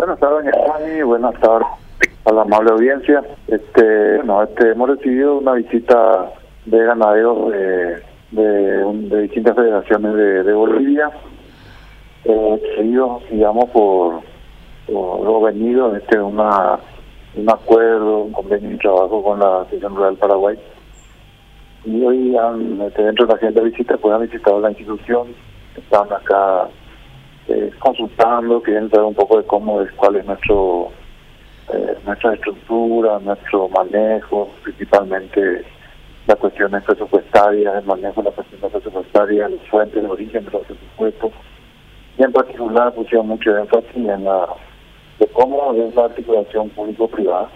Buenas tardes, doña Fanny, buenas tardes a la amable audiencia. Hemos recibido una visita de ganaderos de distintas federaciones de Bolivia, seguidos, digamos, por lo venido, un acuerdo, un convenio de trabajo con la Asociación Rural Paraguay. Y hoy, dentro de la agenda de visita, pues han visitado la institución, están acá consultando, quieren saber un poco de cuál es nuestra estructura, nuestro manejo, principalmente las cuestiones presupuestarias, el manejo de las cuestiones presupuestarias, las fuentes de origen de los presupuestos, y en particular pusieron mucho énfasis de cómo es la articulación público-privada,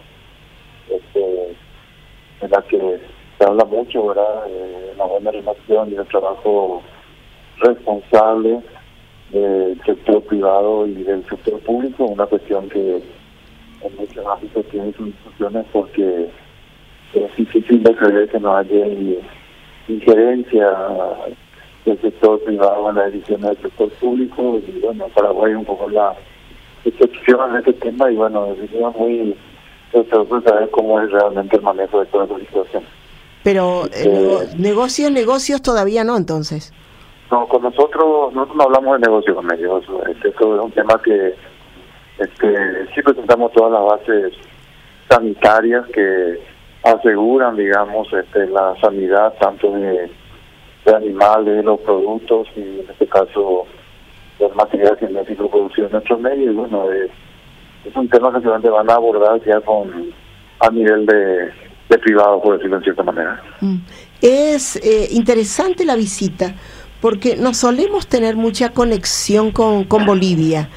en la que se habla mucho, ¿verdad?, de la buena relación y el trabajo responsable del sector privado y del sector público, una cuestión que en muchos ámbitos tiene sus discusiones porque es difícil de creer que no haya injerencia del sector privado en las decisiones del sector público. Y bueno, Paraguay es un poco la excepción en este tema, y bueno, es muy sorprendente saber cómo es realmente el manejo de toda esa situación. Pero negocios todavía no, entonces. No, con nosotros no hablamos de negocio con ellos. Esto es un tema que sí presentamos todas las bases sanitarias que aseguran, digamos, la sanidad tanto de animales, de los productos y en este caso del material genético producido en nuestros medios. Y bueno, es un tema que seguramente van a abordar ya a nivel de privado, por decirlo en cierta manera. Es interesante la visita, porque no solemos tener mucha conexión con Bolivia.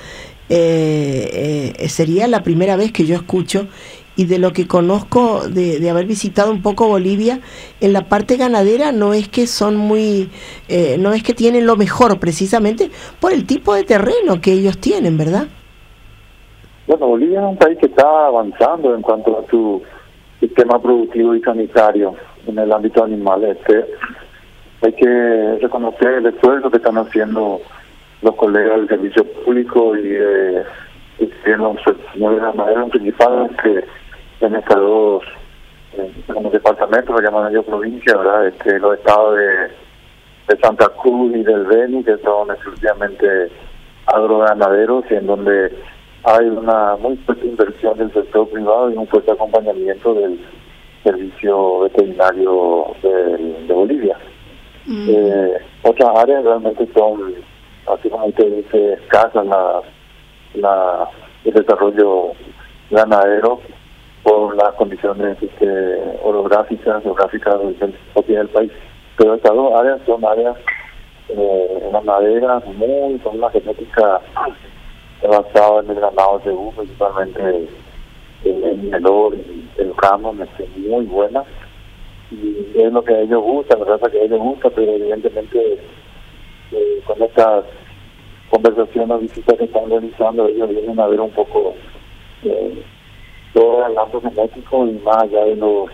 Sería la primera vez que yo escucho, y de lo que conozco de haber visitado un poco Bolivia, en la parte ganadera no es que son no es que tienen lo mejor, precisamente por el tipo de terreno que ellos tienen, ¿verdad? Bueno, Bolivia es un país que está avanzando en cuanto a su sistema productivo y sanitario en el ámbito animal. Hay que reconocer el esfuerzo que están haciendo los colegas del servicio público y los señores ganaderos principales, que en estos dos como departamentos, se llaman ellos provincia, ¿verdad? Los estados de Santa Cruz y del Beni, que son exclusivamente agroganaderos, y en donde hay una muy fuerte inversión del sector privado y un fuerte acompañamiento del servicio veterinario de Bolivia. Otras áreas realmente son, así como usted dice, escasas el desarrollo ganadero por las condiciones orográficas, geográficas del país. Pero estas dos áreas son áreas ganaderas con una genética basada en el ganado cebú, principalmente en el oro y el ramo, muy buena. Y es lo que a ellos gusta, la raza que a ellos gusta, pero evidentemente con estas conversaciones, visitas que están realizando, ellos vienen a ver un poco todo el ámbito genético, y más allá de los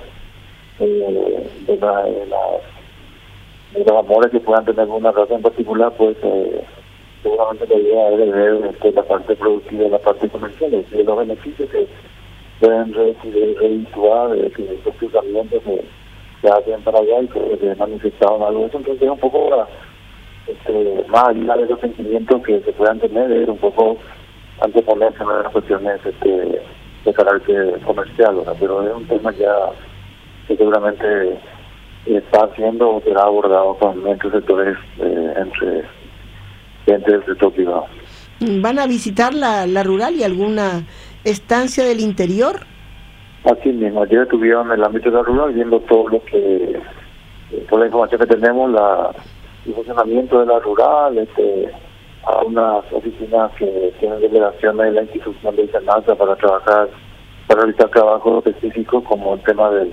amores que puedan tener una raza en particular, pues seguramente la idea es de ver la parte productiva y la parte comercial, es decir, los beneficios que pueden redituar de estos cruzamientos que hacen para allá y que manifestaron algo de eso. Entonces es un poco más allá de los sentimientos que se puedan tener, es un poco anteponerse a las cuestiones de carácter comercial, ¿verdad? Pero es un tema ya que seguramente está haciendo o será abordado con entre sectores, entre gente del sector privado. ¿Van a visitar la rural y alguna estancia del interior? Así mismo, ayer estuvieron en el ámbito de la rural viendo todo lo que, toda la información que tenemos, el funcionamiento de la rural, a unas oficinas que tienen delegaciones de la institución de Senasa para realizar trabajos específicos, como el tema de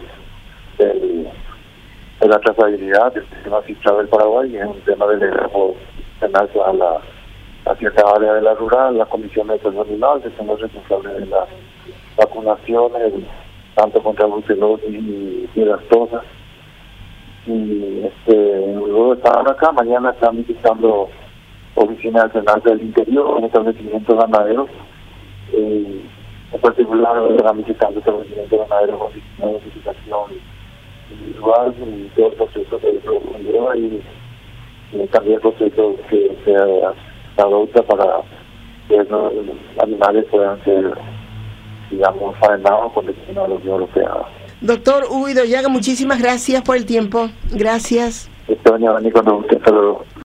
la trazabilidad del sistema fiscal del Paraguay, y es un tema delegado por Senasa a cierta área de la rural, las comisiones de salud animal, que son los responsables de las vacunaciones, tanto contra brucelosis y fieras tosas. Y luego estaban acá, mañana están visitando oficinas del Senasa del interior, en establecimientos ganaderos, en particular ramificando el rendimiento ganadero con notificación individual y todo el proceso que conlleva y también el proceso que se adopta para que los animales puedan ser, digamos, faenados por el destino de la Unión Europea. Doctor Hugo Idoyaga, muchísimas gracias por el tiempo. Gracias. Doña Dani, cuando usted, hasta luego.